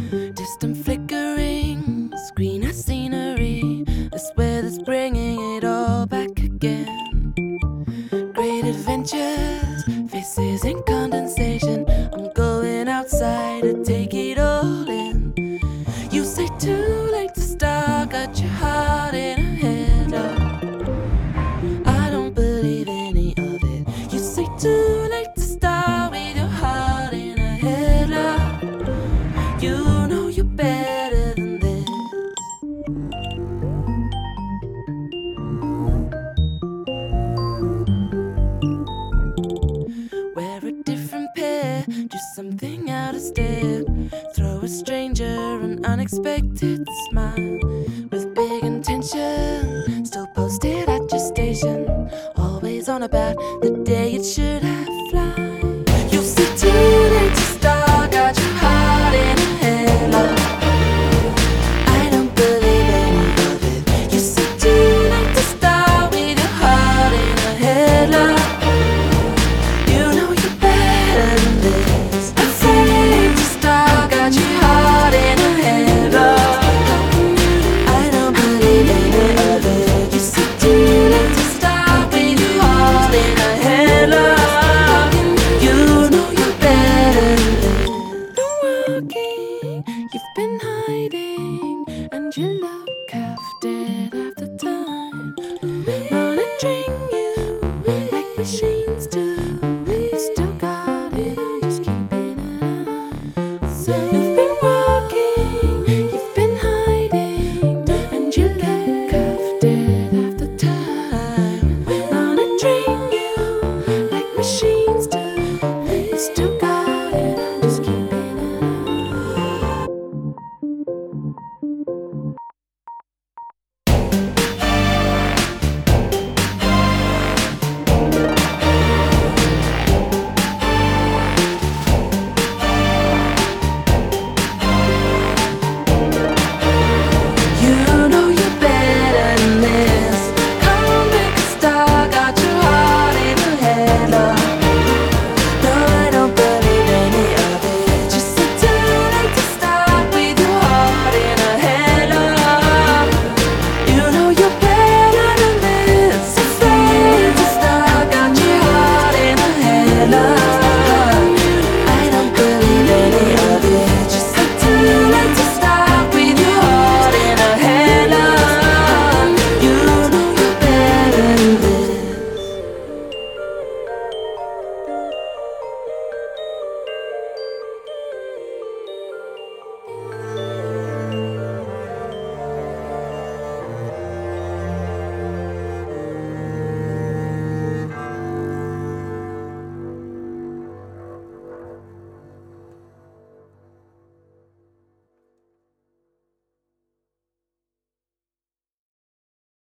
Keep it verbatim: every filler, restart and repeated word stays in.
Distant flickering, screen of scenery. The weather's bringing it all back again. Great adventures, faces in condensation. I'm going outside to take it all in. You say too late to start, got your heart in a headlock. I don't believe any of it. You say too late to start with your heart in a headlock. You know you're better than this. Wear a different pair, do something out of step. Throw a stranger an unexpected smile. With big intention, still posted at your station. Always on about the day it should have fly. You say too late to start, got your heart in a headlock. I don't believe any of it. You say too late to start with your heart in a headlock. You know you're better than this. I say to start, got your heart in a headlock. I don't believe any of it. You say too late to start with your heart in a headlock. You know you're better than this. Been walking, you've been hiding, and you look half dead half the time. Monitoring you like machines do. You still got it, I'm just keeping an eye. So